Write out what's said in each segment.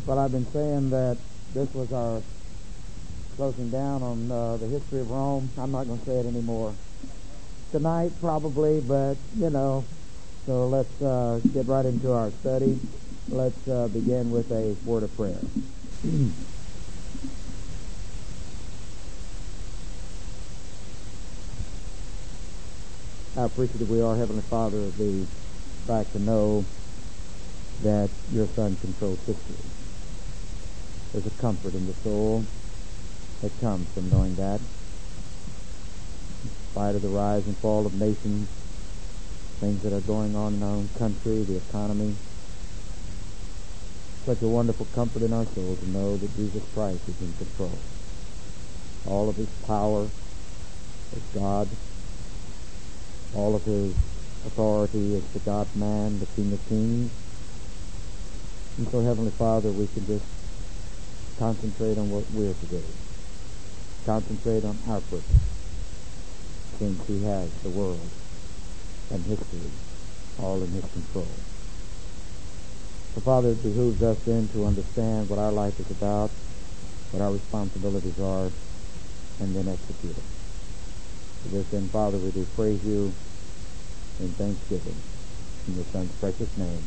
Well, I've been saying that this was our closing down on the history of Rome. I'm not going to say it anymore. Tonight, probably, but, so let's get right into our study. Let's begin with a word of prayer. How appreciative we are, Heavenly Father, of the fact to know that your Son controls history. There's a comfort in the soul that comes from knowing that. In spite of the rise and fall of nations, things that are going on in our own country, the economy, such a wonderful comfort in our soul to know that Jesus Christ is in control. All of his power is God. All of his authority is the God-man, the King of Kings. And so, Heavenly Father, we can just concentrate on what we're to do. Concentrate on our purpose, since he has the world and history all in his control. So, Father, it behooves us then to understand what our life is about, what our responsibilities are, and then execute it. For this then, Father, we do praise you in thanksgiving. In your Son's precious name,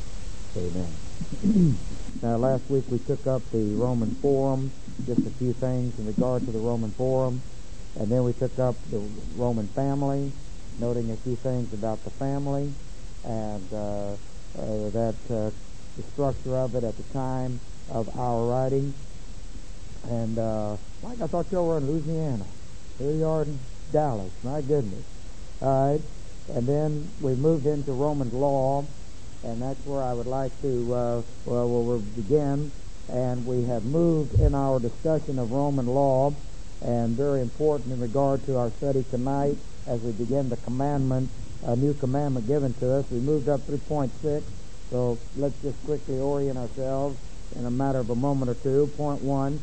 amen. Now, last week we took up the Roman Forum, just a few things in regard to the Roman Forum, and then we took up the Roman family, noting a few things about the family, and the structure of it at the time of our writing. And, Mike, I thought you were in Louisiana. Here you are in Dallas. My goodness. All right. And then we moved into Roman law, and that's where I would like to, we'll begin. And we have moved in our discussion of Roman law, and very important in regard to our study tonight as we begin the commandment, a new commandment given to us. We moved up through point 6, so let's just quickly orient ourselves in a matter of a moment or two. Point 1,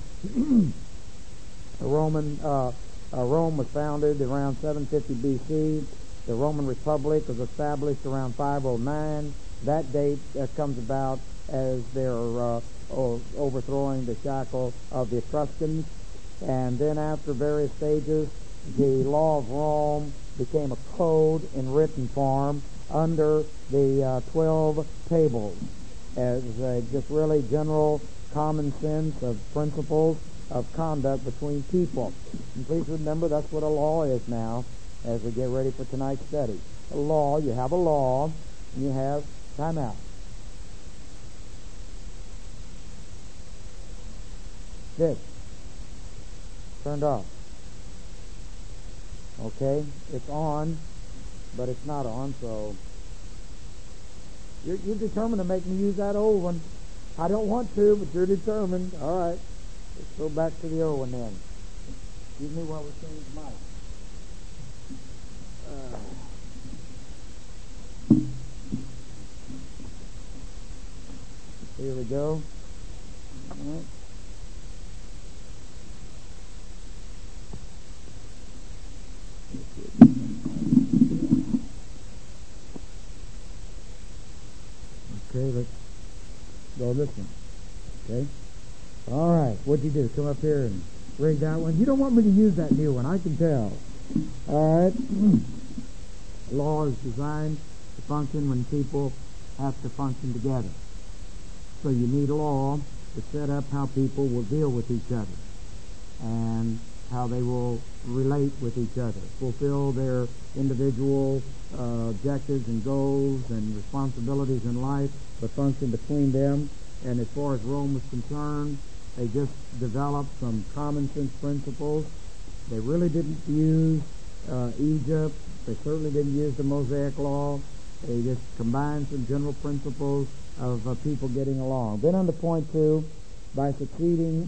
Rome was founded around 750 B.C. The Roman Republic was established around 509. That date comes about as they're overthrowing the shackle of the Etruscans. And then after various stages, the law of Rome became a code in written form under the 12 tables as just really general common sense of principles of conduct between people. And please remember that's what a law is now as we get ready for tonight's study. A law, you have a law, and you have time out. This. Turned off. Okay? It's on, but it's not on, so you're determined to make me use that old one. I don't want to, but you're determined. All right. Let's go back to the old one then. Excuse me while we change mic. Here we go. All right. Okay, let's go this one. Okay. All right. What'd you do? Come up here and rig that one? You don't want me to use that new one, I can tell. All right. Law is designed to function when people have to function together. So you need a law to set up how people will deal with each other and how they will relate with each other, fulfill their individual objectives and goals and responsibilities in life, but function between them. And as far as Rome was concerned, they just developed some common sense principles. They really didn't use Egypt. They certainly didn't use the Mosaic Law. They just combined some general principles of people getting along. Then on to point 2, by succeeding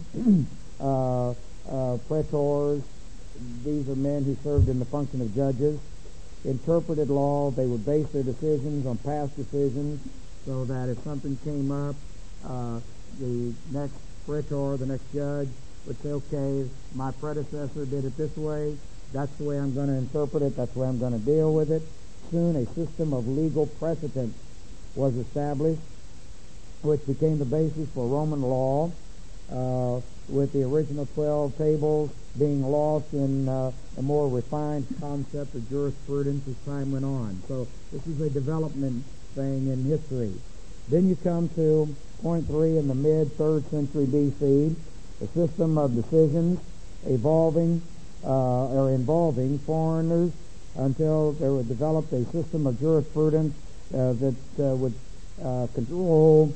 praetors, these are men who served in the function of judges, interpreted law. They would base their decisions on past decisions, so that if something came up, the next praetor, the next judge, would say, okay, my predecessor did it this way, that's the way I'm going to interpret it, that's the way I'm going to deal with it. Soon a system of legal precedent was established, which became the basis for Roman law, with the original 12 tables being lost in a more refined concept of jurisprudence as time went on. So this is a development thing in history. Then you come to point 3 in the mid-3rd century B.C., the system of decisions involving foreigners until there was developed a system of jurisprudence that would control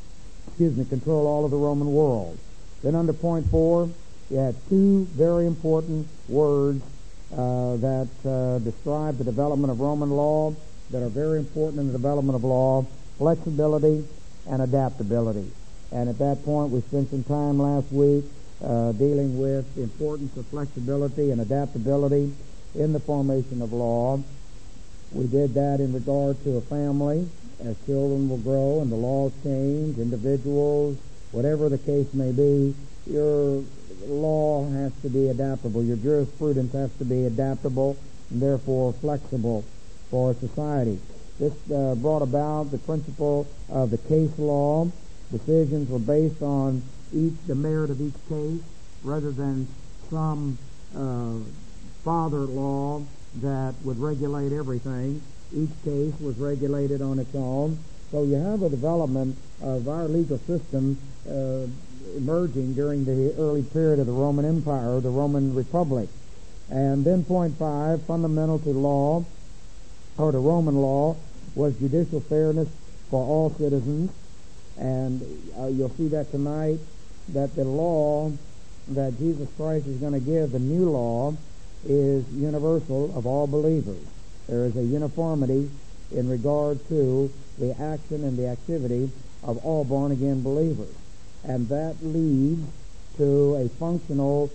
all of the Roman world. Then under point 4, you had two very important words that describe the development of Roman law that are very important in the development of law: flexibility and adaptability. And at that point, we spent some time last week dealing with the importance of flexibility and adaptability in the formation of law. We did that in regard to a family. As children will grow and the laws change, individuals, whatever the case may be, your law has to be adaptable. Your jurisprudence has to be adaptable and therefore flexible for society. This brought about the principle of the case law. Decisions were based on the merit of each case rather than some father law that would regulate everything. Each case was regulated on its own. So you have a development of our legal system emerging during the early period of the Roman Empire, the Roman Republic. And then point 5, fundamental to law, or to Roman law, was judicial fairness for all citizens. And you'll see that tonight, that the law that Jesus Christ is going to give, the new law, is universal of all believers. There is a uniformity in regard to the action and the activity of all born-again believers. And that leads to a functional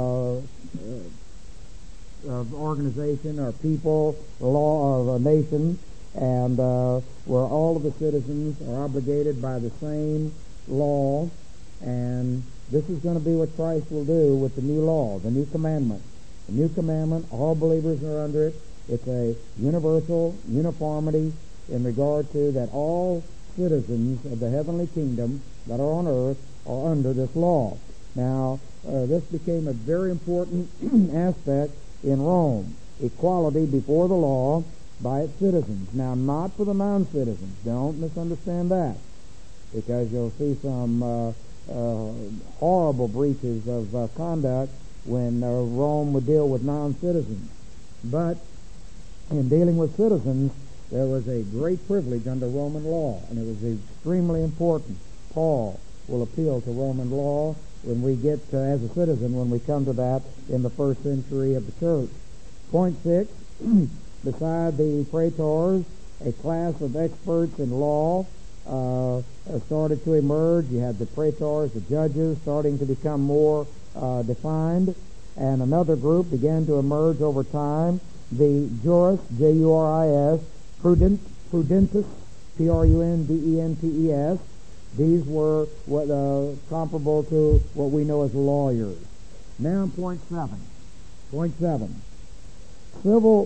organization or people, law of a nation, and where all of the citizens are obligated by the same law. And this is going to be what Christ will do with the new law, the new commandment. The new commandment, all believers are under it. It's a universal uniformity in regard to that all citizens of the heavenly kingdom that are on earth are under this law. Now, this became a very important aspect in Rome. Equality before the law by its citizens. Now, not for the non-citizens. Don't misunderstand that, because you'll see some horrible breaches of conduct when Rome would deal with non-citizens. But in dealing with citizens, there was a great privilege under Roman law, and it was extremely important. Paul will appeal to Roman law when we get to, as a citizen, when we come to that in the 1st century of the church. Point 6, beside the praetors, a class of experts in law started to emerge. You had the praetors, the judges, starting to become more defined, and another group began to emerge over time, the juris, J-U-R-I-S, prudentus, P-R-U-N-D-E-N-T-E-S. These were comparable to what we know as lawyers. Now point 7. Point 7. Civil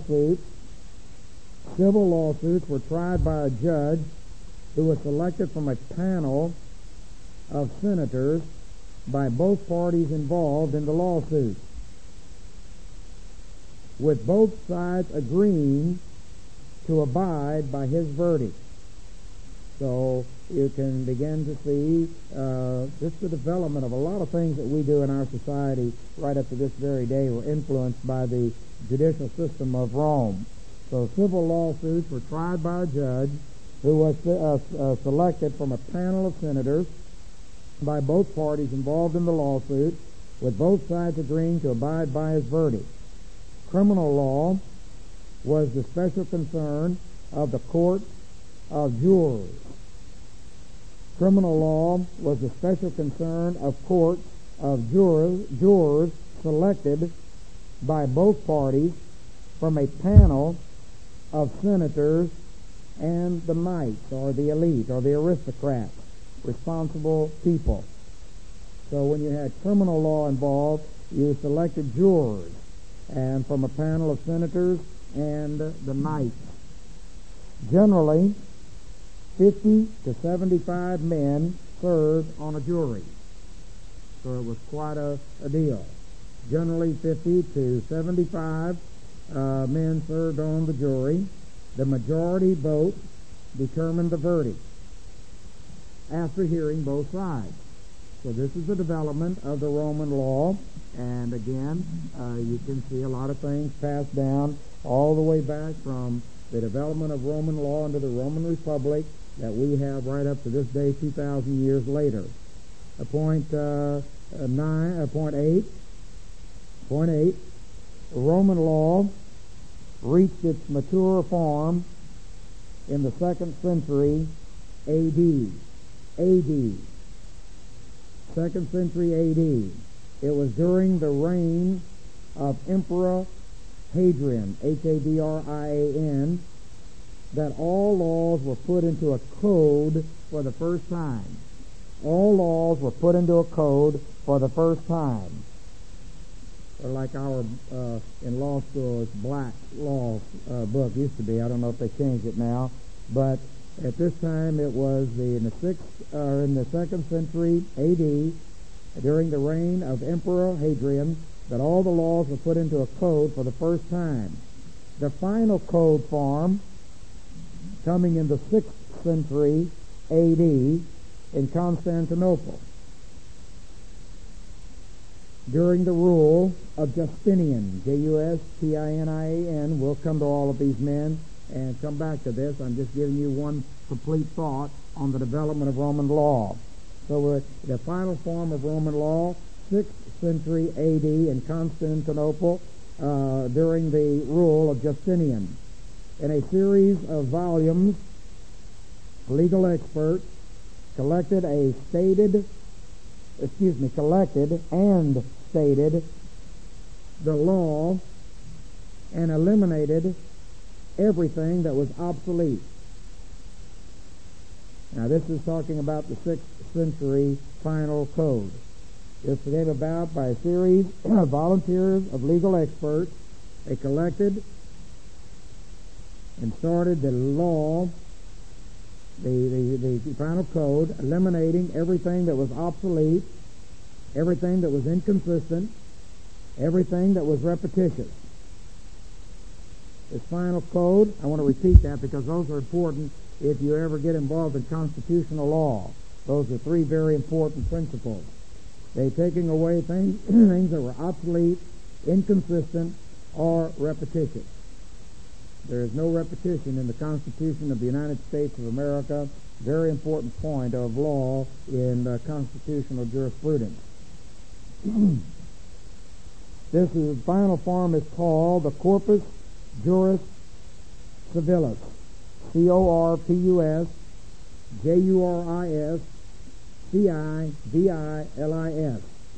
lawsuits were tried by a judge who was selected from a panel of senators by both parties involved in the lawsuit, with both sides agreeing to abide by his verdict. So you can begin to see just the development of a lot of things that we do in our society right up to this very day were influenced by the judicial system of Rome. So civil lawsuits were tried by a judge who was selected from a panel of senators by both parties involved in the lawsuit, with both sides agreeing to abide by his verdict. Criminal law was the special concern of the court of jurors. Criminal law was the special concern of courts of jurors selected by both parties from a panel of senators and the knights, or the elite, or the aristocrats, responsible people. So when you had criminal law involved, you selected jurors, and from a panel of senators and the knights. Generally, 50 to 75 men served on a jury. So it was quite a deal. Generally 50 to 75 men served on the jury. The majority vote determined the verdict after hearing both sides. So this is the development of the Roman law, and again, you can see a lot of things passed down all the way back from the development of Roman law into the Roman Republic that we have right up to this day, 2,000 years later. Point 8. Roman law reached its mature form in the 2nd century A.D. 2nd century A.D. It was during the reign of Emperor Hadrian, Hadrian, that all laws were put into a code for the first time. All laws were put into a code for the first time. Or like our, in law school, it's Black Law book used to be. I don't know if they changed it now. But at this time it was in the 2nd century A.D., during the reign of Emperor Hadrian, that all the laws were put into a code for the first time. The final code form, coming in the 6th century A.D. in Constantinople, during the rule of Justinian, Justinian. We'll come to all of these men and come back to this. I'm just giving you one complete thought on the development of Roman law. So the final form of Roman law, 6th century A.D. in Constantinople, during the rule of Justinian. In a series of volumes, legal experts collected and stated the law and eliminated everything that was obsolete. Now this is talking about the 6th century final code. This came about by a series of volunteers of legal experts. They collected and started the law, the final code, eliminating everything that was obsolete, everything that was inconsistent, everything that was repetitious. This final code, I want to repeat that because those are important if you ever get involved in constitutional law. Those are 3 very important principles. They're taking away things that were obsolete, inconsistent, or repetitious. There is no repetition in the Constitution of the United States of America. Very important point of law in constitutional jurisprudence. This is, the final form is called the Corpus Juris Civilis. Corpus Juris Civilis.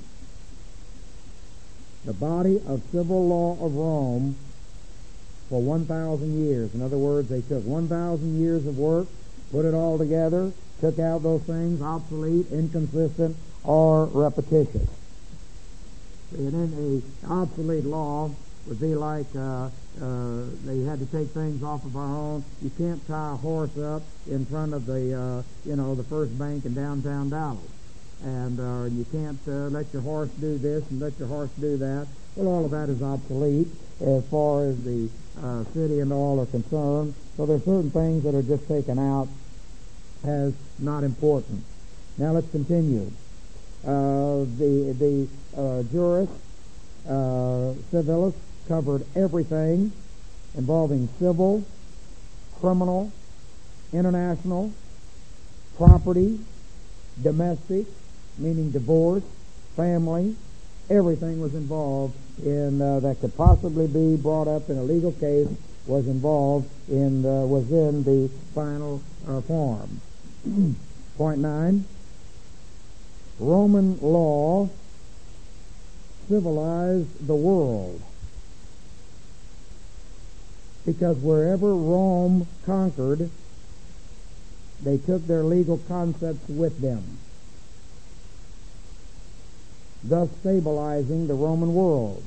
The body of civil law of Rome for 1,000 years. In other words, they took 1,000 years of work, put it all together, took out those things obsolete, inconsistent, or repetitious. And then a obsolete law would be like they had to take things off of our own. You can't tie a horse up in front of the the First Bank in downtown Dallas, and you can't let your horse do this and let your horse do that. Well, all of that is obsolete as far as the city and all are concerned. So there are certain things that are just taken out as not important. Now let's continue. The Juris Civilis covered everything involving civil, criminal, international, property, domestic, meaning divorce, family. Everything was involved in that could possibly be brought up in a legal case was involved in the final form. Point 9. Roman law civilized the world, because wherever Rome conquered, they took their legal concepts with them, thus stabilizing the Roman world.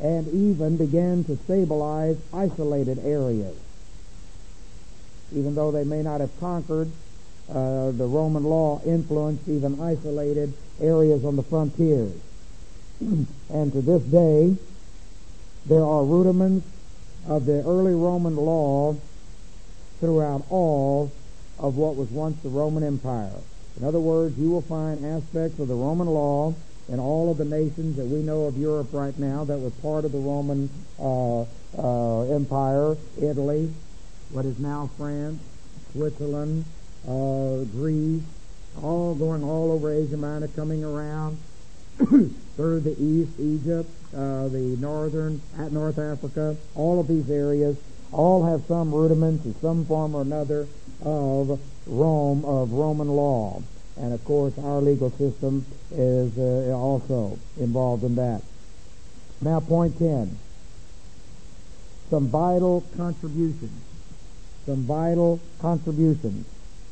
and even began to stabilize isolated areas. Even though they may not have conquered, the Roman law influenced even isolated areas on the frontiers. And to this day, there are rudiments of the early Roman law throughout all of what was once the Roman Empire. In other words, you will find aspects of the Roman law in all of the nations that we know of Europe right now that were part of the Roman Empire: Italy, what is now France, Switzerland, Greece, all going all over Asia Minor, coming around through the east, Egypt, the North Africa. All of these areas all have some rudiments in some form or another of Rome, of Roman law. And of course our legal system is also involved in that. Now, point 10. Some vital contributions. Some vital contributions.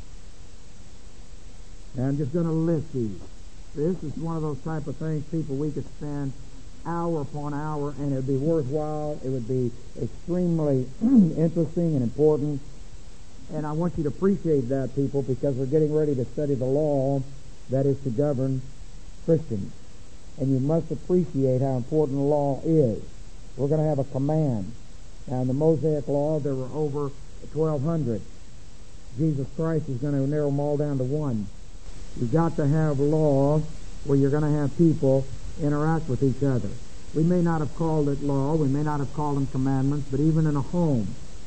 And I'm just going to list these. This is one of those type of things, people, we could spend hour upon hour, and it would be worthwhile. It would be extremely interesting and important. And I want you to appreciate that, people, because we're getting ready to study the law that is to govern Christians. And you must appreciate how important the law is. We're going to have a command. Now, in the Mosaic law, there were over 1,200. Jesus Christ is going to narrow them all down to one. You've got to have law where you're going to have people interact with each other. We may not have called it law, we may not have called them commandments, but even in a home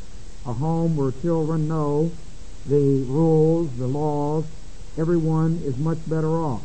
where children know the rules, the laws, everyone is much better off.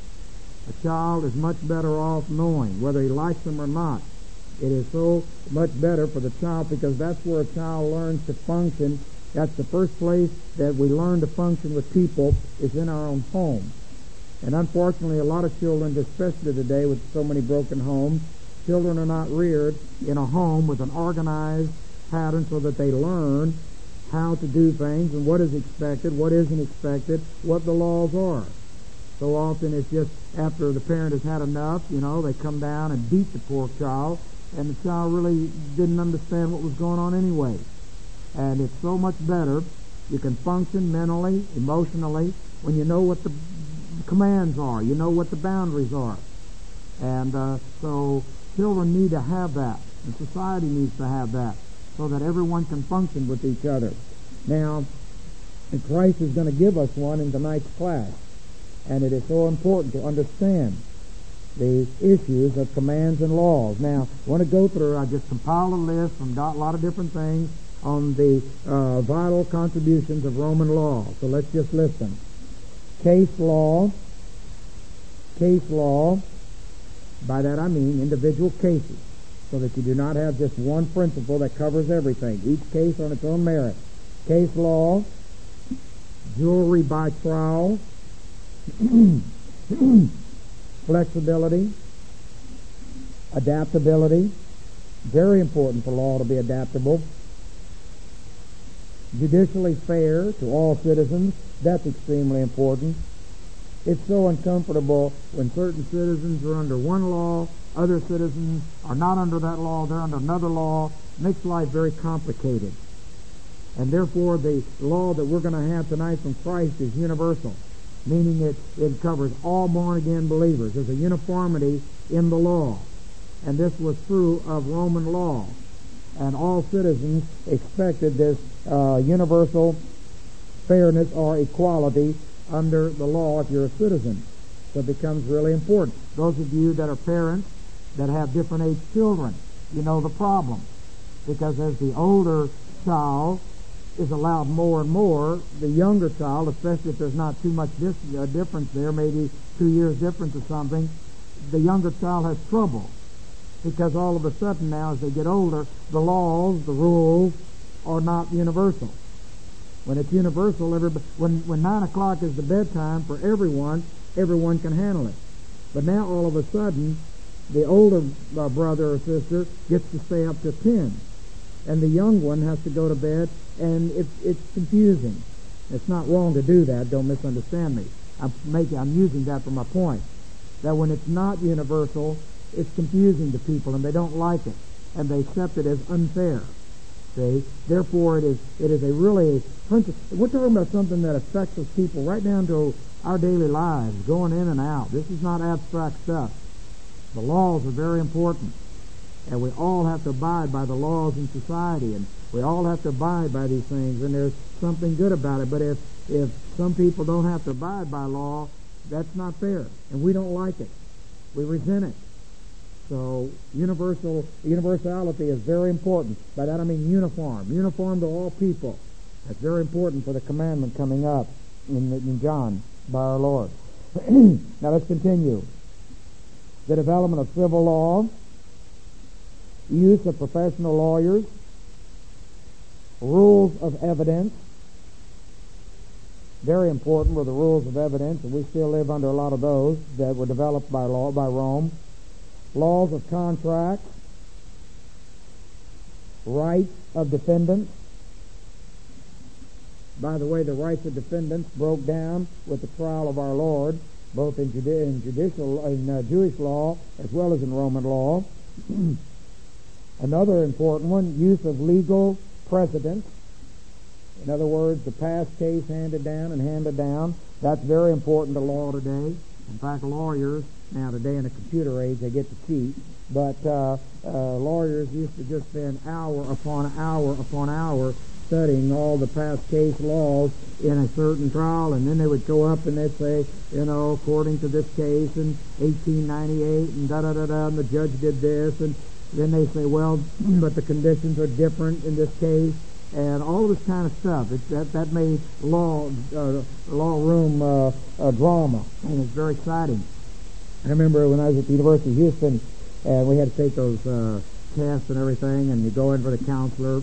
A child is much better off knowing whether he likes them or not. It is so much better for the child, because that's where a child learns to function. That's the first place that we learn to function with people, is in our own home. And unfortunately, a lot of children, especially today with so many broken homes, children are not reared in a home with an organized pattern so that they learn how to do things and what is expected, what isn't expected, what the laws are. So often it's just after the parent has had enough, they come down and beat the poor child, and the child really didn't understand what was going on anyway. And it's so much better. You can function mentally, emotionally, when you know what the commands are, you know what the boundaries are. And so children need to have that, and society needs to have that, so that everyone can function with each other. Now, and Christ is going to give us one in tonight's class, and it is so important to understand the issues of commands and laws. Now, I want to go through, I just compiled a list from a lot of different things on the vital contributions of Roman law. So let's just list them. Case law, by that I mean individual cases, so that you do not have just one principle that covers everything, each case on its own merit. Case law, jury by trial, flexibility, adaptability, very important for law to be adaptable. Judicially fair to all citizens, that's extremely important. It's so uncomfortable when certain citizens are under one law, other citizens are not under that law, they're under another law. It makes life very complicated. And therefore the law that we're going to have tonight from Christ is universal, meaning it covers all born-again believers. There's a uniformity in the law. And this was true of Roman law. And all citizens expected this universal fairness or equality under the law if you're a citizen. So it becomes really important. Those of you that are parents that have different age children, you know the problem. Because as the older child is allowed more and more, the younger child, especially if there's not too much difference there, maybe 2 years difference or something, the younger child has trouble. Because all of a sudden now, as they get older, the laws, the rules, are not universal. When it's universal, when 9 o'clock is the bedtime for everyone can handle it. But now all of a sudden, the older brother or sister gets to stay up to 10. And the young one has to go to bed, and it's confusing. It's not wrong to do that, don't misunderstand me. I'm using that for my point. That when it's not universal, it's confusing to people, and they don't like it, and they accept it as unfair. See? Therefore, it is a really principle. We're talking about something that affects us people right down to our daily lives, going in and out. This is not abstract stuff. The laws are very important, and we all have to abide by the laws in society, and we all have to abide by these things, and there's something good about it. But if some people don't have to abide by law, that's not fair, and we don't like it. We resent it. So universality is very important. By that I mean uniform to all people. That's very important for the commandment coming up in John by our Lord. Now let's continue. The development of civil law, use of professional lawyers, rules of evidence. Very important were the rules of evidence, and we still live under a lot of those that were developed by Rome. Laws of contract, rights of defendants. By the way, the rights of defendants broke down with the trial of our Lord, both in Jewish law as well as in Roman law. Another important one, use of legal precedents. In other words, the past case handed down. That's very important to law today. In fact, lawyers, now today in the computer age, they get to cheat, but lawyers used to just spend hour upon hour studying all the past case laws in a certain trial, and then they would go up and they'd say, according to this case in 1898, and da-da-da-da, and the judge did this, and then they say, well, but the conditions are different in this case, and all this kind of stuff. That made law room drama, and it's very exciting. I remember when I was at the University of Houston, and we had to take those tests and everything, and you go in for the counselor.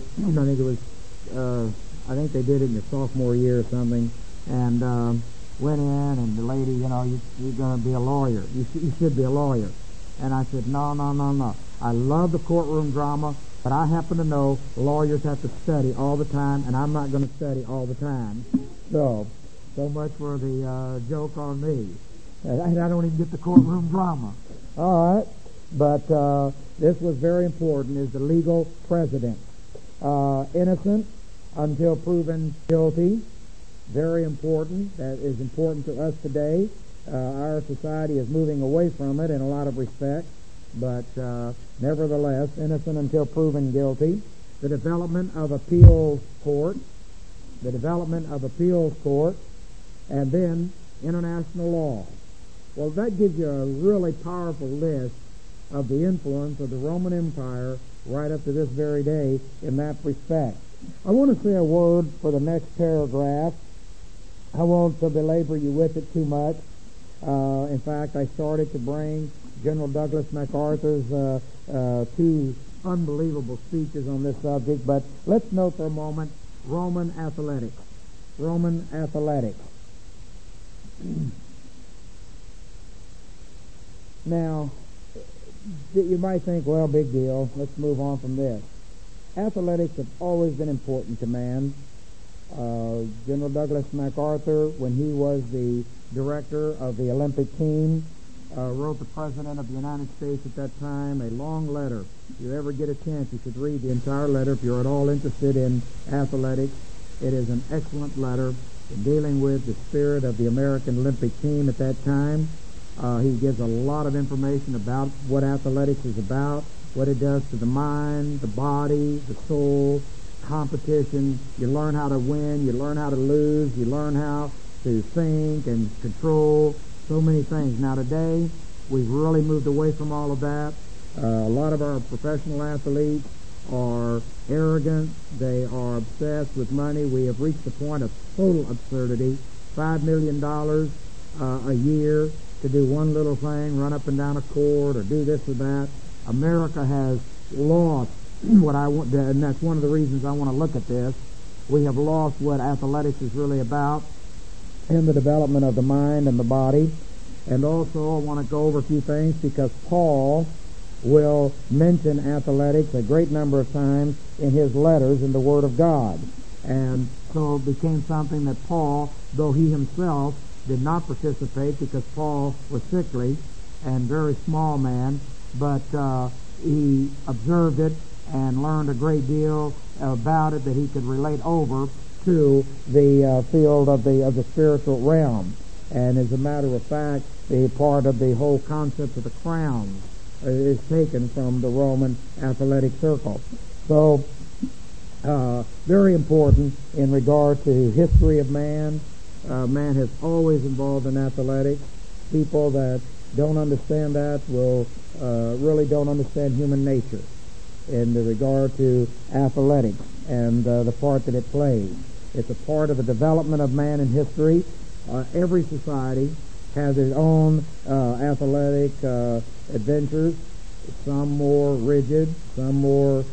I think they did it in your sophomore year or something, and went in, and the lady, you're going to be a lawyer. You should be a lawyer. And I said, no. I love the courtroom drama, but I happen to know lawyers have to study all the time, and I'm not going to study all the time. So much for the joke on me. I don't even get the courtroom drama. All right. But this was very important, is the legal precedent. Innocent until proven guilty. Very important. That is important to us today. Our society is moving away from it in a lot of respects. But nevertheless, innocent until proven guilty. The development of appeals court. And then international law. Well, that gives you a really powerful list of the influence of the Roman Empire right up to this very day in that respect. I want to say a word for the next paragraph. I won't belabor you with it too much. In fact, I started to bring General Douglas MacArthur's two unbelievable speeches on this subject, but let's note for a moment Roman athletics. Now, you might think, well, big deal. Let's move on from this. Athletics have always been important to man. General Douglas MacArthur, when he was the director of the Olympic team, wrote the President of the United States at that time a long letter. If you ever get a chance, you should read the entire letter if you're at all interested in athletics. It is an excellent letter in dealing with the spirit of the American Olympic team at that time. He gives a lot of information about what athletics is about, what it does to the mind, the body, the soul, competition. You learn how to win, you learn how to lose, you learn how to think and control so many things. Now today, we've really moved away from all of that. A lot of our professional athletes are arrogant. They are obsessed with money. We have reached the point of total absurdity. $5 million a year to do one little thing, run up and down a court or do this or that. America has lost what I want, and that's one of the reasons I want to look at this. We have lost what athletics is really about in the development of the mind and the body. And also I want to go over a few things because Paul will mention athletics a great number of times in his letters in the Word of God. And so it became something that Paul, though he himself did not participate because Paul was sickly and very small man, but he observed it and learned a great deal about it that he could relate over to the field of the spiritual realm. And as a matter of fact, the part of the whole concept of the crown is taken from the Roman athletic circle. So, very important in regard to history of man. Man has always involved in athletics. People that don't understand that will really don't understand human nature in the regard to athletics and the part that it plays. It's a part of the development of man in history. Every society has its own athletic adventures, some more rigid, some more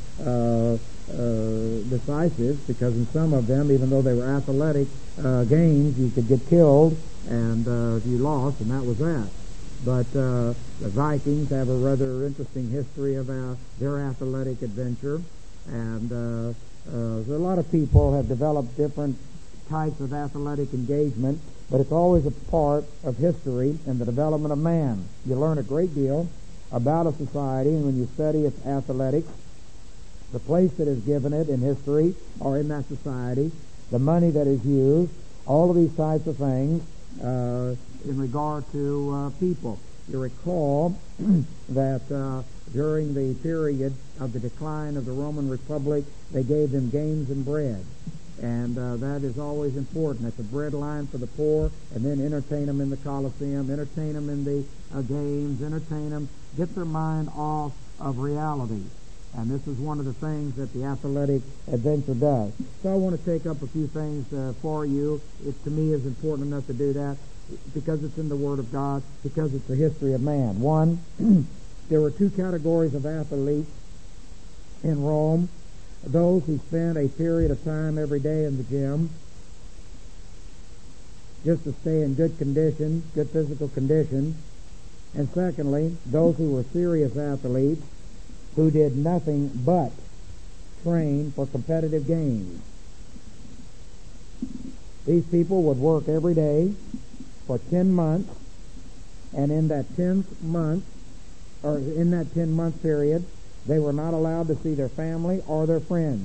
decisive, because in some of them, even though they were athletic games, you could get killed and if you lost, and that was that. But the Vikings have a rather interesting history of their athletic adventure, and a lot of people have developed different types of athletic engagement, but it's always a part of history and the development of man. You learn a great deal about a society, and when you study its athletics, the place that is given it in history or in that society, the money that is used, all of these types of things in regard to people. You recall that during the period of the decline of the Roman Republic, they gave them games and bread. And that is always important. It's a bread line for the poor, and then entertain them in the Colosseum, entertain them in the games, entertain them, get their mind off of reality. And this is one of the things that the athletic adventure does. So I want to take up a few things for you. It, to me, is important enough to do that because it's in the Word of God, because it's the history of man. One, there were two categories of athletes in Rome. Those who spent a period of time every day in the gym just to stay in good condition, good physical condition. And secondly, those who were serious athletes who did nothing but train for competitive games. These people would work every day for 10 months, and in that 10th month, or in that 10-month period, they were not allowed to see their family or their friends.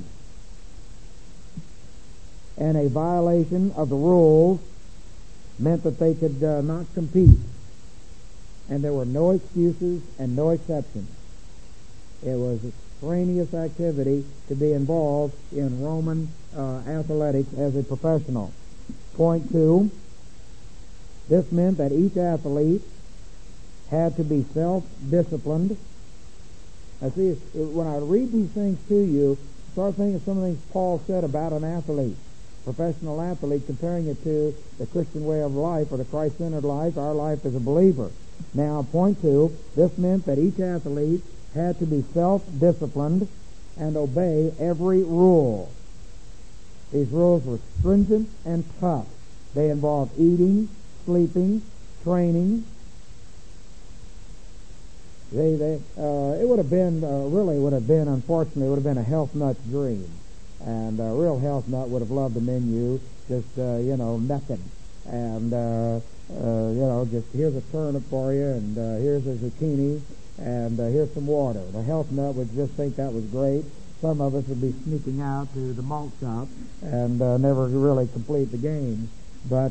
And a violation of the rules meant that they could not compete. And there were no excuses and no exceptions. It was extraneous activity to be involved in Roman athletics as a professional. Point two, this meant that each athlete had to be self-disciplined. Now see, when I read these things to you, start thinking of some of the things Paul said about an athlete, professional athlete, comparing it to the Christian way of life or the Christ-centered life, our life as a believer. Now, point two, this meant that each athlete had to be self-disciplined and obey every rule. These rules were stringent and tough. They involved eating, sleeping, training. It would have been, unfortunately, it would have been a health nut's dream. And a real health nut would have loved the menu, just, nothing. And, just here's a turnip for you, and here's a zucchini, and here's some water. The health nut would just think that was great. Some of us would be sneaking out to the malt shop and never really complete the game. But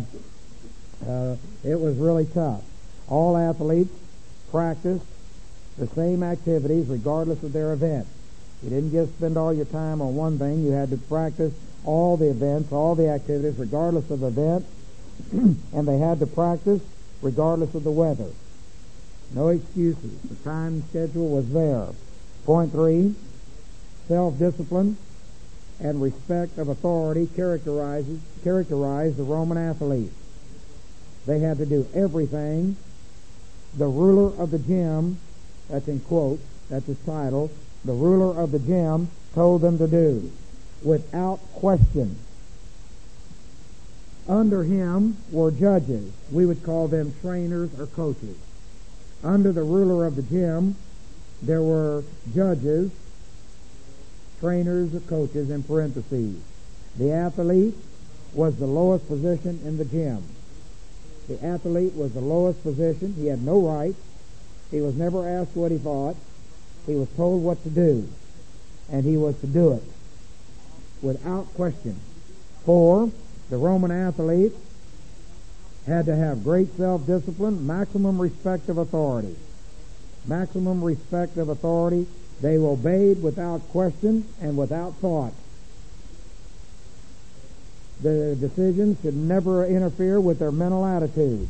it was really tough. All athletes practiced the same activities regardless of their event. You didn't just spend all your time on one thing. You had to practice all the events, all the activities, regardless of the event. And they had to practice regardless of the weather. No excuses. The time schedule was there. Point three, self-discipline and respect of authority characterized the Roman athlete. They had to do everything the ruler of the gym, that's in quotes, that's his title, the ruler of the gym told them to do, without question. Under him were judges. We would call them trainers or coaches. Under the ruler of the gym, there were judges, trainers or coaches in parentheses. The athlete was the lowest position in the gym. The athlete was the lowest position. He had no rights. He was never asked what he thought. He was told what to do, and he was to do it without question. 4, the Roman athlete had to have great self-discipline, maximum respect of authority. Maximum respect of authority. They obeyed without question and without thought. The decisions should never interfere with their mental attitude.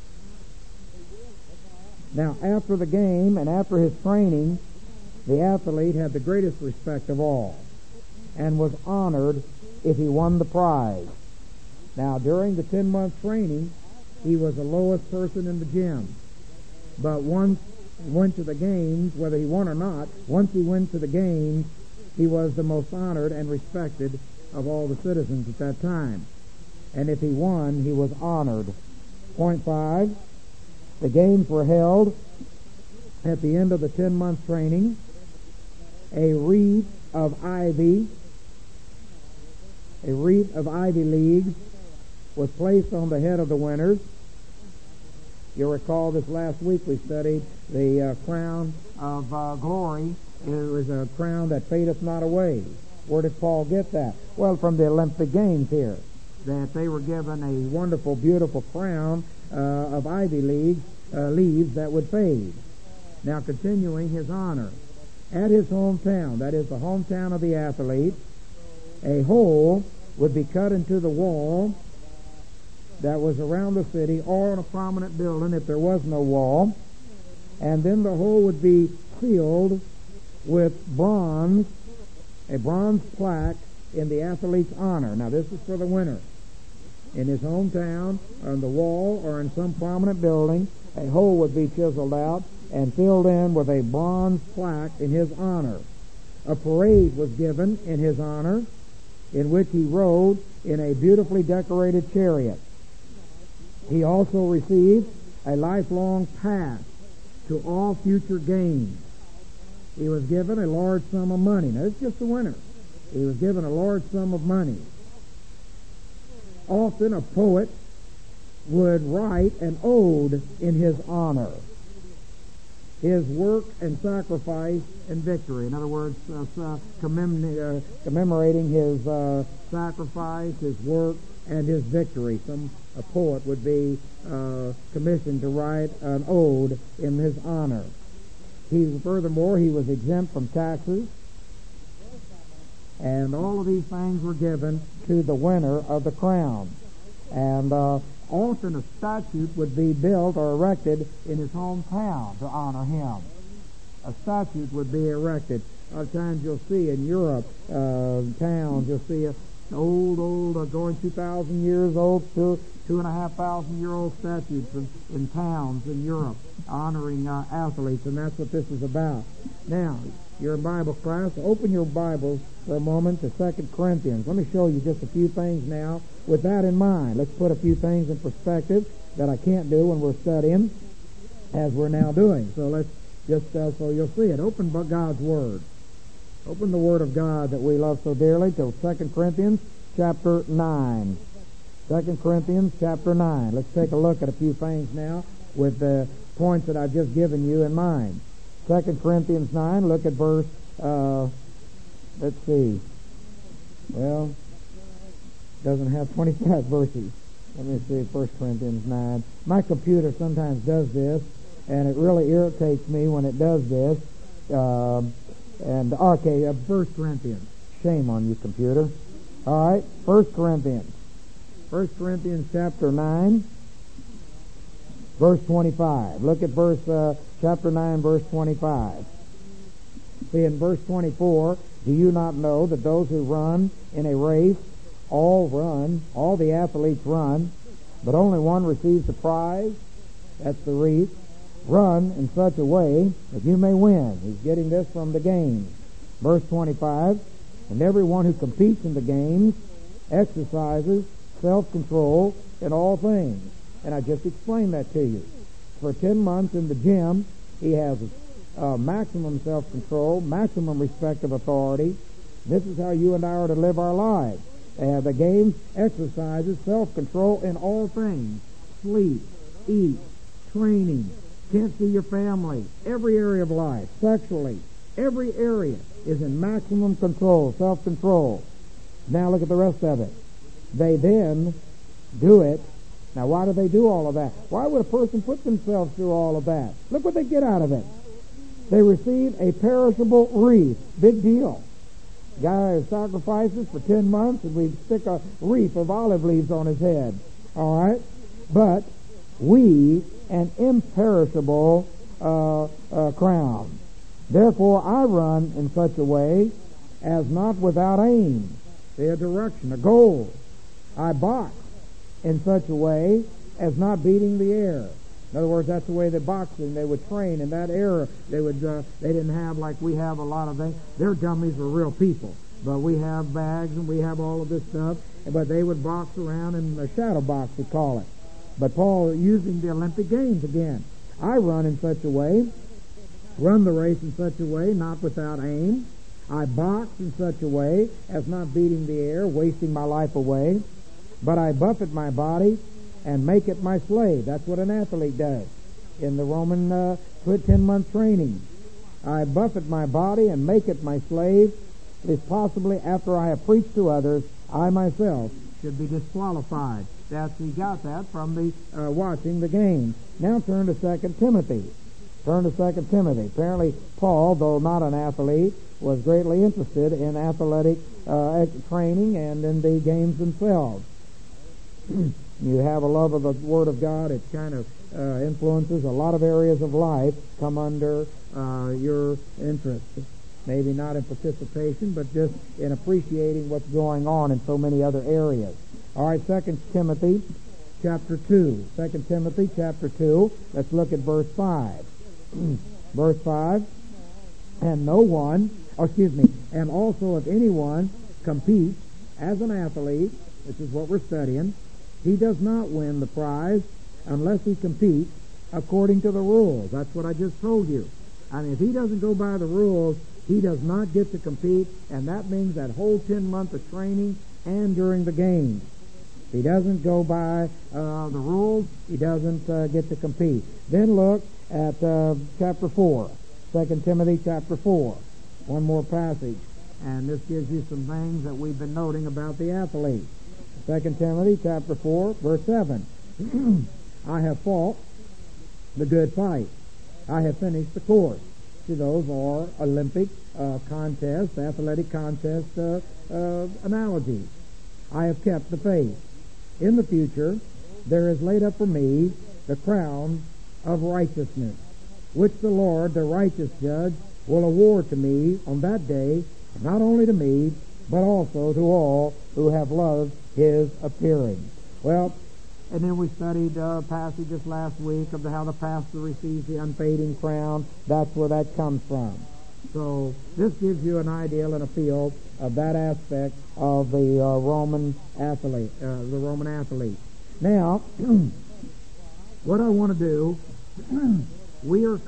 Now, after the game and after his training, the athlete had the greatest respect of all and was honored if he won the prize. Now, during the 10-month training, he was the lowest person in the gym. But once he went to the games, whether he won or not, once he went to the games, he was the most honored and respected of all the citizens at that time. And if he won, he was honored. Point 5, the games were held at the end of the 10-month training. A wreath of ivy leaves was placed on the head of the winners. You'll recall this last week we studied the crown of glory. It was a crown that fadeth not away. Where did Paul get that? Well, from the Olympic Games here, that they were given a wonderful, beautiful crown of ivy leaves that would fade. Now, continuing his honor. At his hometown, that is the hometown of the athlete, a hole would be cut into the wall that was around the city or in a prominent building if there was no wall, and then the hole would be sealed with a bronze plaque in the athlete's honor. Now, this is for the winner. In his hometown, on the wall or in some prominent building, a hole would be chiseled out and filled in with a bronze plaque in his honor. A parade was given in his honor, in which he rode in a beautifully decorated chariot. He also received a lifelong pass to all future games. He was given a large sum of money. Now, it's just the winner. He was given a large sum of money. Often a poet would write an ode in his honor. His work and sacrifice and victory. In other words, commemorating his sacrifice, his work, and his victory. A poet would be commissioned to write an ode in his honor. Furthermore, he was exempt from taxes, and all of these things were given to the winner of the crown. And often a statue would be built or erected in his hometown to honor him. A statue would be erected. A lot of times you'll see in Europe towns, you'll see an old, going 2,000 years old to 2,500-year-old statues in towns in Europe honoring athletes, and that's what this is about. Now, you're in Bible class. Open your Bibles for a moment to 2 Corinthians. Let me show you just a few things now. With that in mind, let's put a few things in perspective that I can't do when we're studying, as we're now doing. So let's just, so you'll see it. Open God's Word. Open the Word of God that we love so dearly to 2 Corinthians chapter 9. 2 Corinthians chapter 9. Let's take a look at a few things now with the points that I've just given you in mind. 2 Corinthians 9, look at verse, let's see. Well, doesn't have 25 verses. Let me see, 1 Corinthians 9. My computer sometimes does this, and it really irritates me when it does this. 1 Corinthians. Shame on you, computer. All right, 1 Corinthians. 1 Corinthians chapter 9, verse 25. Look at chapter 9, verse 25. See, in verse 24, do you not know that those who run in a race all the athletes run, but only one receives the prize? That's the wreath. Run in such a way that you may win. He's getting this from the games. Verse 25, and everyone who competes in the games exercises self-control in all things. And I just explained that to you. For 10 months in the gym, he has maximum self-control, maximum respect of authority. This is how you and I are to live our lives. The games exercises self-control in all things. Sleep, eat, training, Can't see your family. Every area of life, sexually, every area is in maximum control, self-control. Now look at the rest of it. They then do it. Now why do they do all of that? Why would a person put themselves through all of that? Look what they get out of it. They receive a perishable wreath. Big deal. Guy sacrifices for 10 months and we stick a wreath of olive leaves on his head. All right? But we, an imperishable crown. Therefore I run in such a way as not without aim. See, a direction, a goal. I box in such a way as not beating the air. In other words, that's the way that boxing, they would train in that era. They didn't have like we have a lot of things. Their dummies were real people. But we have bags and we have all of this stuff. But they would box around in a shadow box, we call it. But Paul using the Olympic Games again. I run in such a way, run the race in such a way, not without aim. I box in such a way as not beating the air, wasting my life away. But I buffet my body and make it my slave. That's what an athlete does in the Roman 10-month training. I buffet my body and make it my slave, lest possibly after I have preached to others, I myself should be disqualified. He got that from the watching the game. Now turn to 2 Timothy. Turn to 2 Timothy. Apparently Paul, though not an athlete, was greatly interested in athletic training and in the games themselves. You have a love of the Word of God. It kind of influences a lot of areas of life come under your interest. Maybe not in participation, but just in appreciating what's going on in so many other areas. All right, 2 Timothy chapter 2. 2 Timothy chapter 2. Let's look at verse 5. Verse 5. And also if anyone competes as an athlete, this is what we're studying, he does not win the prize unless he competes according to the rules. That's what I just told you. I mean, if he doesn't go by the rules, he does not get to compete, and that means that whole 10 months of training and during the games. If he doesn't go by the rules, he doesn't get to compete. Then look at chapter 4, 2 Timothy chapter 4. One more passage, and this gives you some things that we've been noting about the athlete. 2 Timothy chapter 4, verse 7. I have fought the good fight. I have finished the course. See, those are Olympic contest, athletic contest analogies. I have kept the faith. In the future, there is laid up for me the crown of righteousness, which the Lord, the righteous judge, will award to me on that day, not only to me, but also to all who have loved his appearing. Well, and then we studied passages last week of how the pastor receives the unfading crown. That's where that comes from. So this gives you an idea and a feel of that aspect of the Roman athlete. Now, what I want to do, we have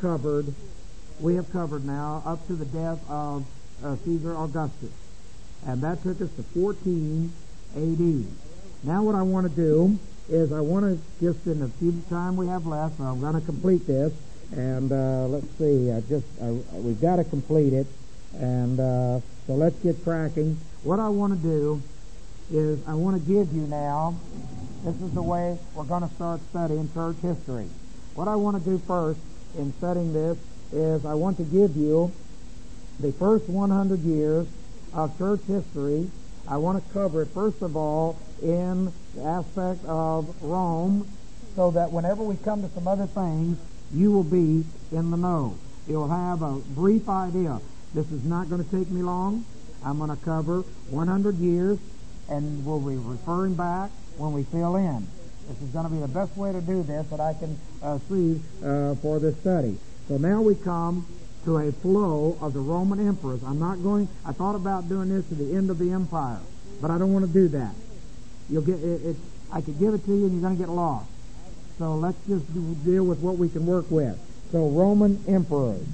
covered now up to the death of Caesar Augustus, and that took us to 14 A.D. Now, what I want to do is I want to, just in the few time we have left, I'm going to complete this, and let's see, we've got to complete it, and so let's get cracking. What I want to do is I want to give you now, this is the way we're going to start studying church history. What I want to do first in studying this is I want to give you the first 100 years of church history. I want to cover it, first of all, in the aspect of Rome, so that whenever we come to some other things, you will be in the know. You'll have a brief idea. This is not going to take me long. I'm going to cover 100 years, and we'll be referring back when we fill in. This is going to be the best way to do this that I can see for this study. So now we come to a flow of the Roman emperors. I thought about doing this to the end of the empire, but I don't want to do that. You'll get it. I could give it to you and you're going to get lost. So let's just deal with what we can work with. So Roman emperors.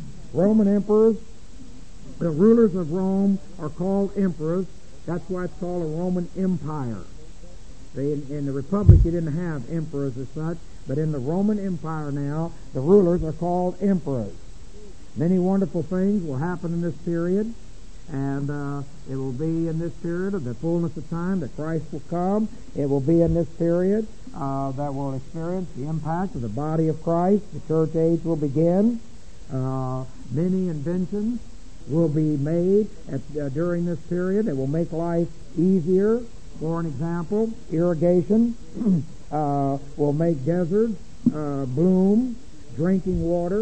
The rulers of Rome are called emperors. That's why it's called a Roman Empire. In the Republic, you didn't have emperors as such, But in the Roman Empire now, the rulers are called emperors. Many wonderful things will happen in this period, and it will be in this period of the fullness of time that Christ will come. It will be in this period that we'll experience the impact of the body of Christ. The church age will begin. Many inventions will be made during this period that will make life easier. For an example, irrigation will make deserts bloom, drinking water,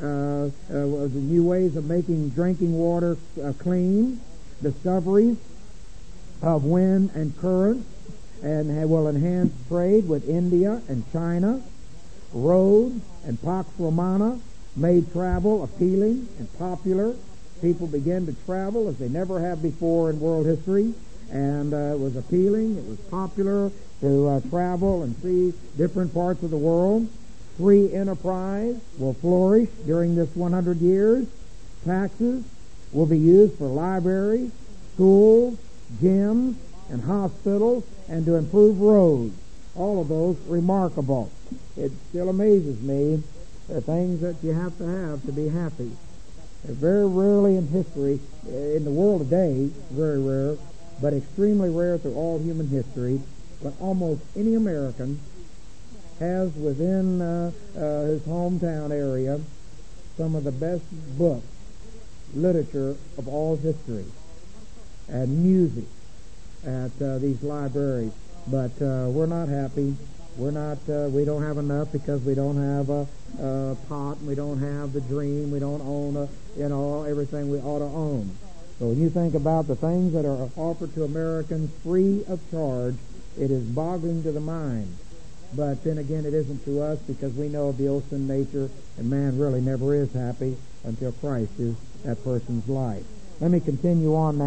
new ways of making drinking water clean, discoveries of wind and currents, and will enhance trade with India and China. Roads and Pax Romana made travel appealing and popular. People began to travel as they never have before in world history, and it was appealing, it was popular to travel and see different parts of the world. Free enterprise will flourish during this 100 years. Taxes will be used for libraries, schools, gyms, and hospitals, and to improve roads. All of those remarkable. It still amazes me the things that you have to be happy. They're very rarely in history, in the world today, very rare, but extremely rare through all human history. But almost any American has within his hometown area some of the best books, literature of all history, and music at these libraries. But we're not happy. We don't have enough because we don't have a pot, we don't have the dream, we don't own everything we ought to own. So when you think about the things that are offered to Americans free of charge, it is boggling to the mind. But then again, it isn't to us, because we know of the old sin nature, and man really never is happy until Christ is that person's life. Let me continue on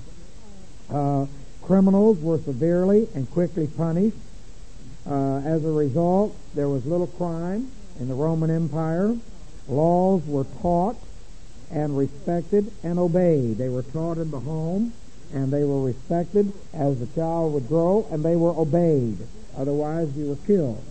now. Criminals were severely and quickly punished. As a result, there was little crime in the Roman Empire. Laws were taught and respected and obeyed. They were taught in the home, and they were respected as the child would grow, and they were obeyed. Otherwise, you were killed.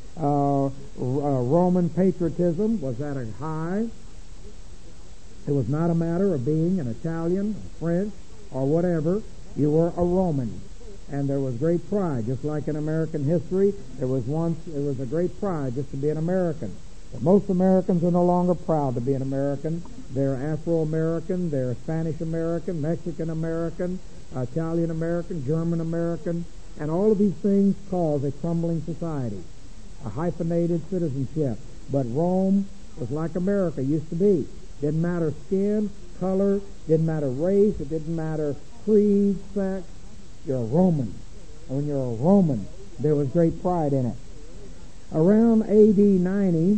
Roman patriotism was at a high. It was not a matter of being an Italian, or French, or whatever. You were a Roman. And there was great pride, just like in American history. It was a great pride just to be an American. But most Americans are no longer proud to be an American. They're Afro-American, they're Spanish-American, Mexican-American, Italian-American, German-American, and all of these things cause a crumbling society, a hyphenated citizenship. But Rome was like America used to be. Didn't matter skin, color, didn't matter race, it didn't matter creed, sex. You're a Roman. And when you're a Roman, there was great pride in it. Around AD 90,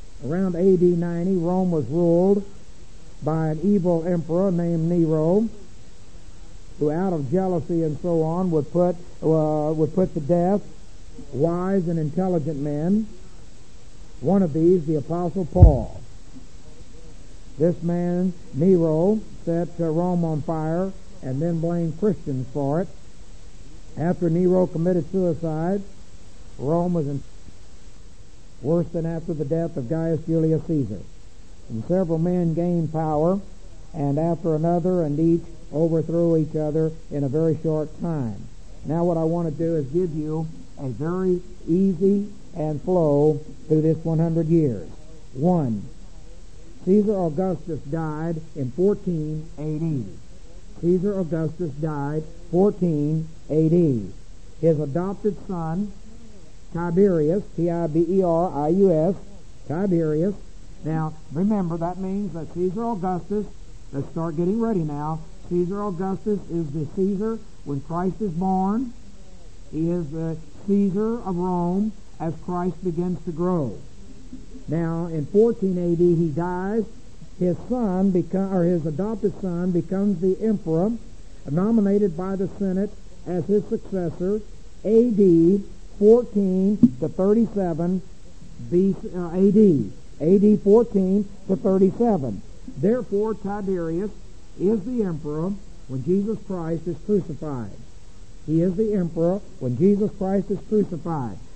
Rome was ruled by an evil emperor named Nero, who out of jealousy and so on would put to death wise and intelligent men. One of these, the Apostle Paul. This man, Nero, set Rome on fire and then blamed Christians for it. After Nero committed suicide, Rome was in worse than after the death of Gaius Julius Caesar. And several men gained power, and after another, and each overthrew each other in a very short time. Now what I want to do is give you a very easy and flow through this 100 years. 1. Caesar Augustus died in 14 A.D. Caesar Augustus died 14 A.D. His adopted son, Tiberius, Tiberius, Tiberius. Now, remember, that means that Caesar Augustus, let's start getting ready now. Caesar Augustus is the Caesar when Christ is born. He is the Caesar of Rome as Christ begins to grow. Now, in 14 A.D., he dies. His son, his adopted son, becomes the emperor, nominated by the Senate as his successor, A.D. 14 to 37 A.D. A.D. 14 to 37. Therefore, Tiberius is the emperor when Jesus Christ is crucified. He is the emperor when Jesus Christ is crucified.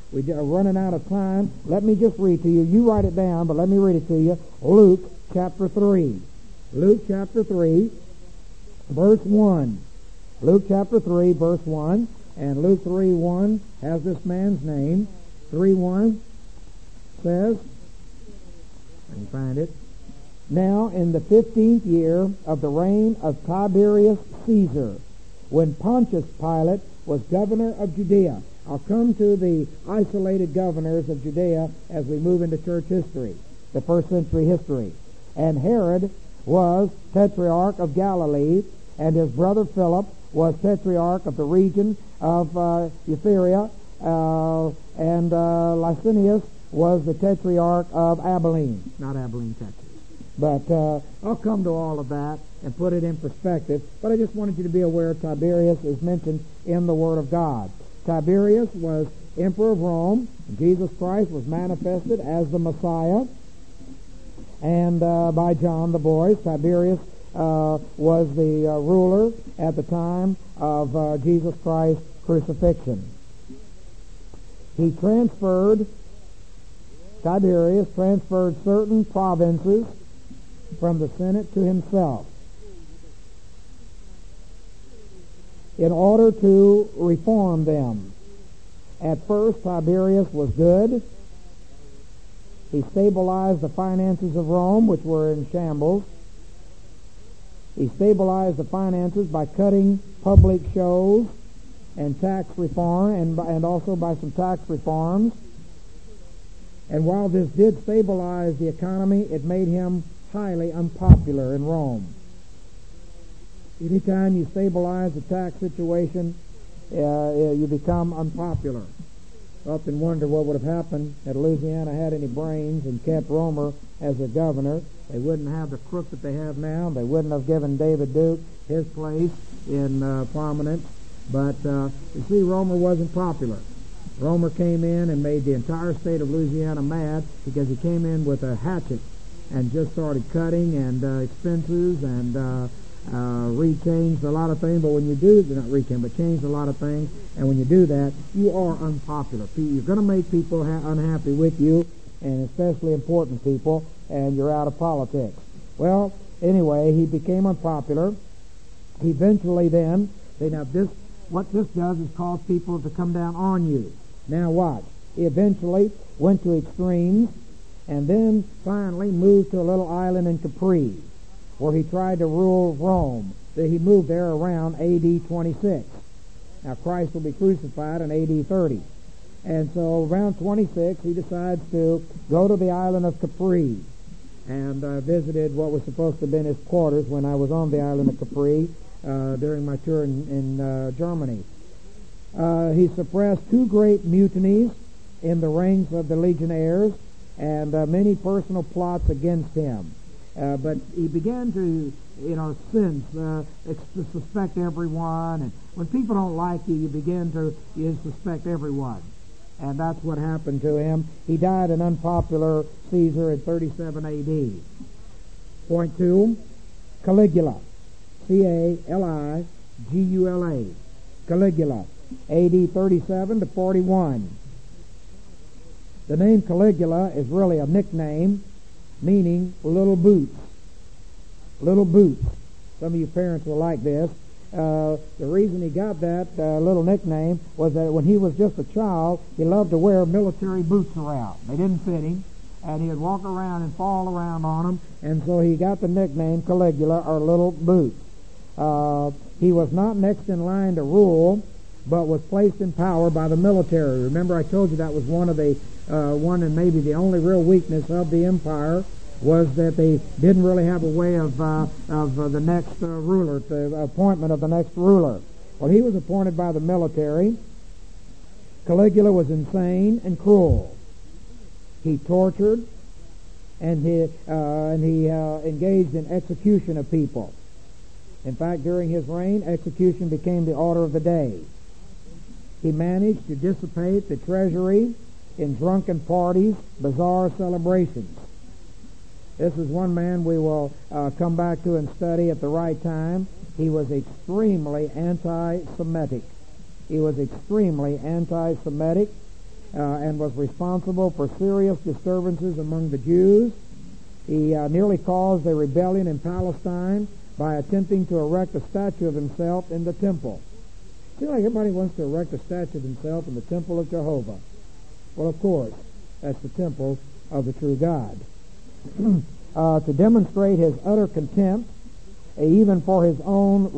We're running out of time. Let me just read to you. You write it down, but let me read it to you. Luke chapter 3. Luke chapter 3, verse 1. Luke chapter 3, verse 1. And Luke 3:1 has this man's name. 3:1 says, let me find it. Now in the 15th year of the reign of Tiberius Caesar, when Pontius Pilate was governor of Judea. I'll come to the isolated governors of Judea as we move into church history, the first century history. And Herod was tetrarch of Galilee, and his brother Philip was tetrarch of the region of Ephyria, and Lysanias was the tetrarch of Abilene. Not Abilene, Texas. But I'll come to all of that and put it in perspective. But I just wanted you to be aware Tiberius is mentioned in the Word of God. Tiberius was emperor of Rome. Jesus Christ was manifested as the Messiah. And by John the voice, Tiberius was the ruler at the time of Jesus Christ's crucifixion. Tiberius transferred certain provinces from the Senate to himself in order to reform them. At first, Tiberius was good. He stabilized the finances of Rome, which were in shambles. He stabilized the finances by cutting public shows and tax reform, and also by some tax reforms. And while this did stabilize the economy, it made him highly unpopular in Rome. Anytime you stabilize the tax situation, you become unpopular. I often wonder what would have happened had Louisiana had any brains and kept Romer as their governor. They wouldn't have the crook that they have now. They wouldn't have given David Duke his place in prominence. But you see, Romer wasn't popular. Romer came in and made the entire state of Louisiana mad because he came in with a hatchet and just started cutting and expenses and rechanged a lot of things. But when you do, not rechange, but changed a lot of things, and when you do that, you are unpopular. You're going to make people unhappy with you, and especially important people, and you're out of politics. Well, anyway, he became unpopular. Eventually then, what this does is cause people to come down on you. Now watch. He eventually went to extremes, and then finally moved to a little island in Capri, where he tried to rule Rome. He moved there around A.D. 26. Now Christ will be crucified in A.D. 30. And so around 26, he decides to go to the island of Capri, and visited what was supposed to have been his quarters when I was on the island of Capri during my tour in Germany. He suppressed two great mutinies in the ranks of the legionnaires and many personal plots against him. But he began to, suspect everyone. And when people don't like you, you begin to suspect everyone. And that's what happened to him. He died an unpopular Caesar in 37 A.D. Point 2, Caligula. Caligula. Caligula. A.D. 37 to 41. The name Caligula is really a nickname meaning little boots. Little boots. Some of you parents will like this. The reason he got that little nickname was that when he was just a child, he loved to wear military boots around. They didn't fit him, and he'd walk around and fall around on them, and so he got the nickname Caligula, or little boots. He was not next in line to rule, but was placed in power by the military. Remember, I told you that was one and maybe the only real weakness of the empire, was that they didn't really have a way of the next ruler, the appointment of the next ruler. Well, he was appointed by the military. Caligula was insane and cruel. He tortured, and he engaged in execution of people. In fact, during his reign, execution became the order of the day. He managed to dissipate the treasury in drunken parties, bizarre celebrations. This is one man we will come back to and study at the right time. He was extremely anti-Semitic. He was extremely anti-Semitic, and was responsible for serious disturbances among the Jews. He nearly caused a rebellion in Palestine by attempting to erect a statue of himself in the temple. Seems like everybody wants to erect a statue of himself in the temple of Jehovah. Well, of course, that's the temple of the true God. To demonstrate his utter contempt, even for his own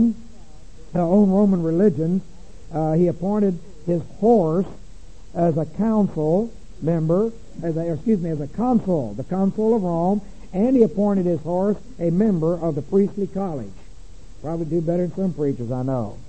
Roman religion, he appointed his horse as a council member, as a consul, the consul of Rome, and he appointed his horse a member of the priestly college. Probably do better than some preachers I know.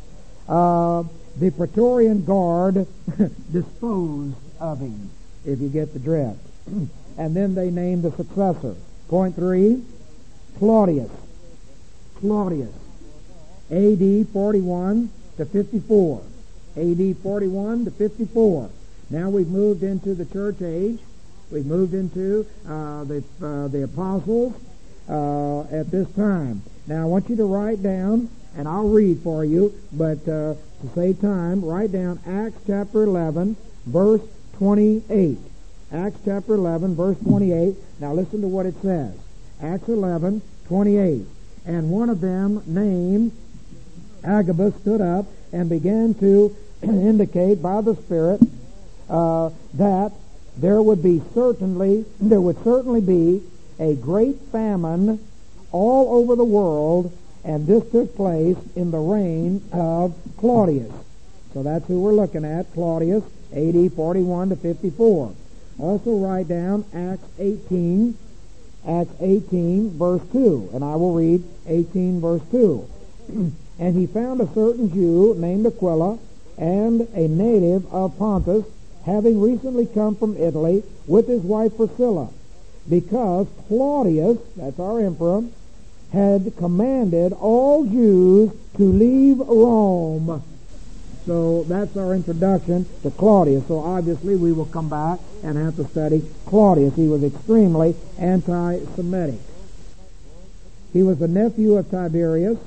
The Praetorian Guard disposed of him, if you get the drift. And then they named the successor. Point 3, Claudius. Claudius. A.D. 41 to 54. A.D. 41 to 54. Now we've moved into the church age. We've moved into the apostles at this time. Now I want you to write down, and I'll read for you, but to save time, write down Acts chapter 11, verse 28. Acts chapter 11, verse 28. Now listen to what it says. Acts 11, 28. And one of them, named Agabus, stood up and began to indicate by the Spirit that there would certainly be a great famine all over the world, and this took place in the reign of Claudius. So that's who we're looking at, Claudius, A.D. 41 to 54. Also write down Acts 18, verse 2, and I will read 18, verse 2. And he found a certain Jew named Aquila, and a native of Pontus, having recently come from Italy, with his wife Priscilla, because Claudius, that's our emperor, had commanded all Jews to leave Rome. So that's our introduction to Claudius. So obviously we will come back and have to study Claudius. He was extremely anti-Semitic. He was the nephew of Tiberius.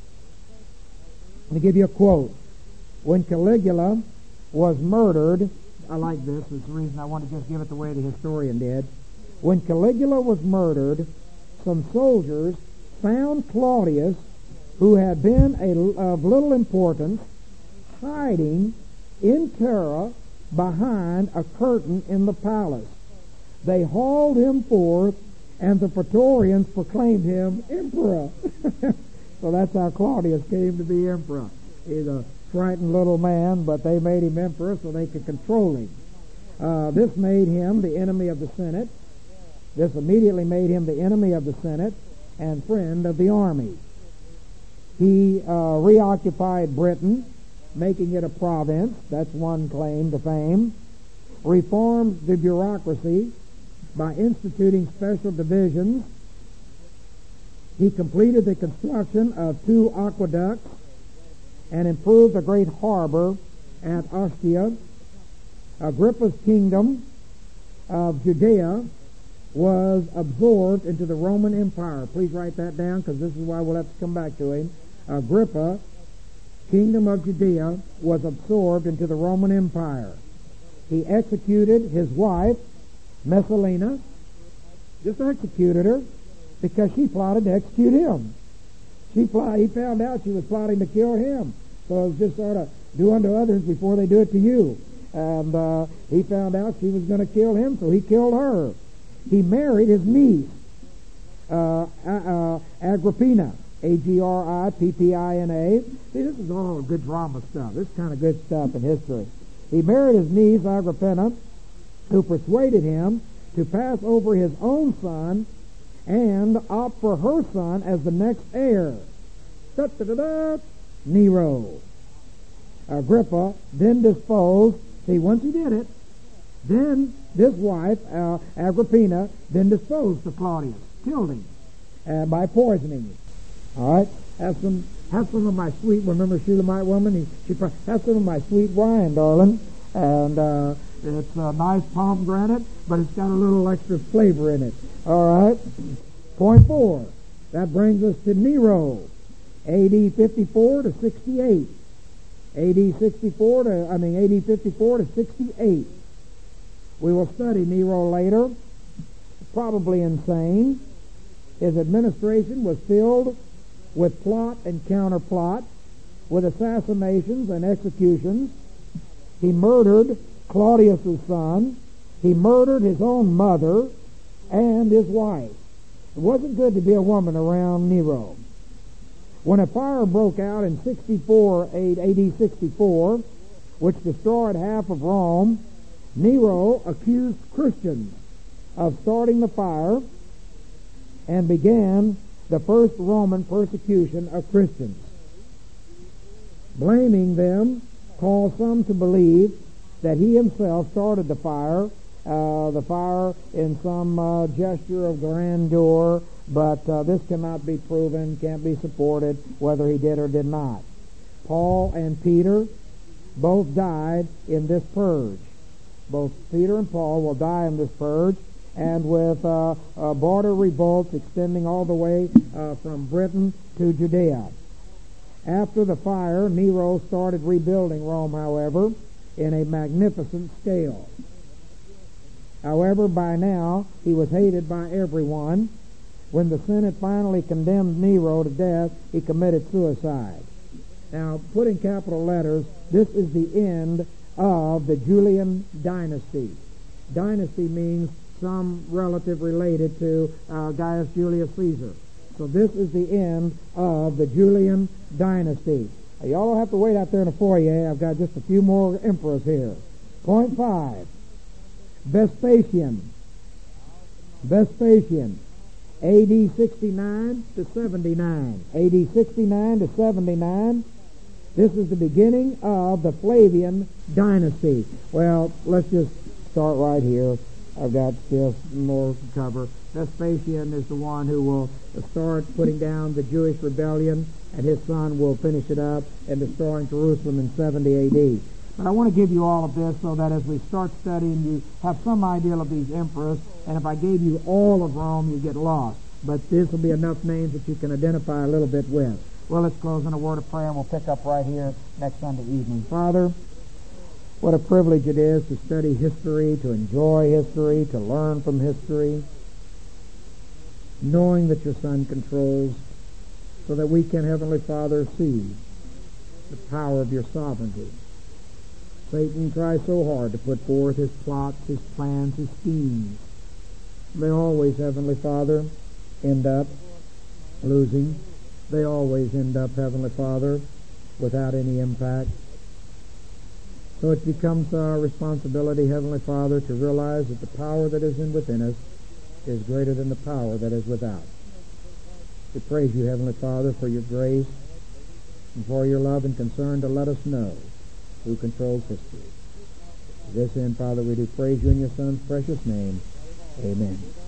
Let me give you a quote. When Caligula was murdered, I like this. It's the reason I want to just give it the way the historian did. When Caligula was murdered, some soldiers found Claudius, who had been of little importance, hiding in terror behind a curtain in the palace. They hauled him forth, and the Praetorians proclaimed him emperor. So that's how Claudius came to be emperor. He's a frightened little man, but they made him emperor so they could control him. This made him the enemy of the Senate. This immediately made him the enemy of the Senate and friend of the army. He reoccupied Britain, making it a province. That's one claim to fame. Reformed the bureaucracy by instituting special divisions. He completed the construction of 2 aqueducts and improved the great harbor at Ostia. Agrippa's kingdom of Judea was absorbed into the Roman Empire. Please write that down, because this is why we'll have to come back to him. Agrippa, kingdom of Judea, was absorbed into the Roman Empire. He executed his wife, Messalina. Just executed her because she plotted to execute him. He found out she was plotting to kill him. So it was just sort of do unto others before they do it to you. And he found out she was going to kill him, so he killed her. He married his niece, Agrippina, Agrippina. See, this is all good drama stuff. This is kind of good stuff in history. He married his niece, Agrippina, who persuaded him to pass over his own son and opt for her son as the next heir. Nero. Agrippa then disposed. See, once he did it, then this wife, Agrippina, then disposed of Claudius, killed him by poisoning him. All right, have some of my sweet. Remember Shulamite woman? Have some of my sweet wine, darling, and it's a nice pomegranate, but it's got a little extra flavor in it. All right. Point 4. That brings us to Nero, A.D. 54 to 68. A.D. 54 to 68. We will study Nero later. Probably insane. His administration was filled with plot and counterplot, with assassinations and executions. He murdered Claudius's son. He murdered his own mother and his wife. It wasn't good to be a woman around Nero. When a fire broke out in AD 64, which destroyed half of Rome, Nero accused Christians of starting the fire and began the first Roman persecution of Christians. Blaming them, caused some to believe that he himself started the fire in some gesture of grandeur, but this cannot be proven, can't be supported, whether he did or did not. Paul and Peter both died in this purge. Both Peter and Paul will die in this purge, and with border revolts extending all the way from Britain to Judea. After the fire, Nero started rebuilding Rome, however, in a magnificent scale. However, by now, he was hated by everyone. When the Senate finally condemned Nero to death, he committed suicide. Now, put in capital letters, this is the end of the Julian dynasty. Dynasty means some relative related to Gaius Julius Caesar. So this is the end of the Julian dynasty. Now, y'all don't have to wait out there in the foyer. I've got just a few more emperors here. Point 5. Vespasian. A.D. 69 to 79. A.D. 69 to 79. This is the beginning of the Flavian dynasty. Well, let's just start right here. I've got still more to cover. Vespasian is the one who will start putting down the Jewish rebellion, and his son will finish it up and destroying Jerusalem in 70 A.D. But I want to give you all of this so that as we start studying, you have some idea of these emperors, and if I gave you all of Rome, you get lost. But this will be enough names that you can identify a little bit with. Well, let's close in a word of prayer, and we'll pick up right here next Sunday evening. Father, what a privilege it is to study history, to enjoy history, to learn from history, knowing that your Son controls, so that we can, Heavenly Father, see the power of your sovereignty. Satan tries so hard to put forth his plots, his plans, his schemes. They always, Heavenly Father, end up losing. They always end up, Heavenly Father, without any impact. So it becomes our responsibility, Heavenly Father, to realize that the power that is within us is greater than the power that is without. We praise you, Heavenly Father, for your grace and for your love and concern to let us know who controls history. To this end, Father, we do praise you in your Son's precious name. Amen.